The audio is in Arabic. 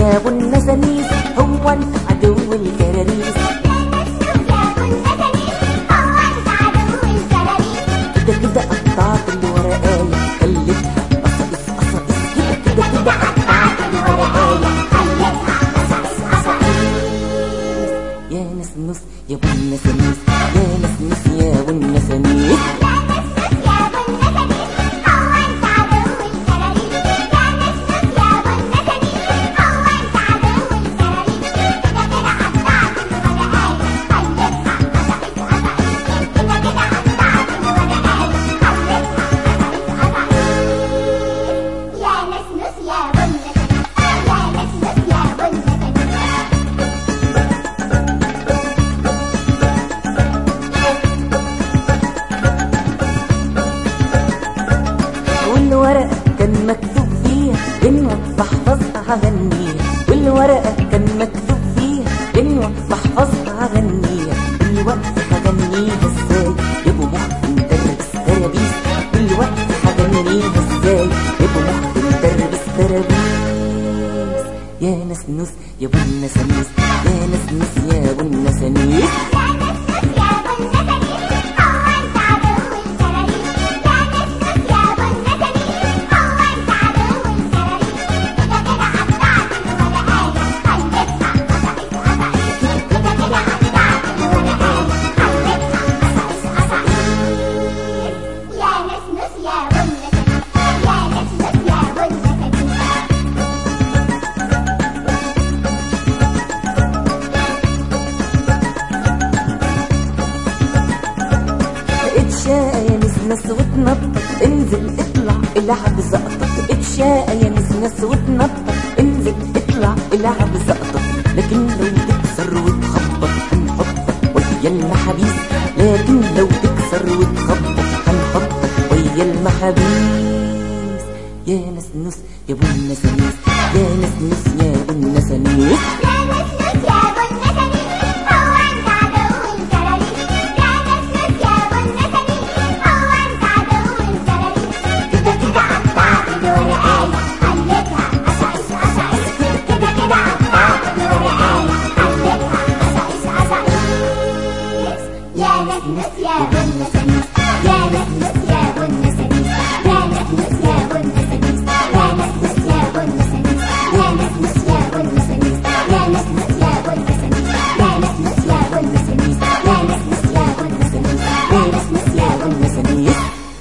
يا ابو النسانيس، هو انت عدو الكراريس. كده كده قطعت الورقاية خليتها قصقص قصقص، كده كده قطعت الورقاية خليتها قصقص قصقص. يا نسنس يا ابو النسانيس، يا نسنس يا ابو النسانيس. والورقة كان مكتوب فيها إنه بحفظها هغنيها، والورقة كان مكتوب فيها إنه بحفظها هغنيها. دلوقتي هغنيها ازاي يا ابو مخ مدرس ترابيس، دلوقتي هغنيها ازاي يا ابو مخ مدرس ترابيس. يا نسنس يا ابو النسانيس، يا نسنس يا ابو النسانيس. اتشاقى يا نسنس وتنطط، انزل اطلع العب زقطط. اتشاقى يا نسنس وتنطط، انزل اطلع العب زقطط. لكن لو تكسر وتخبط هنحطك ويا المحابيس، لكن لو تكسر وتخبط هنحطك ويا المحابيس. يا نسنس يا ابو النسانيس، يا نسنس يا ابو النسانيس.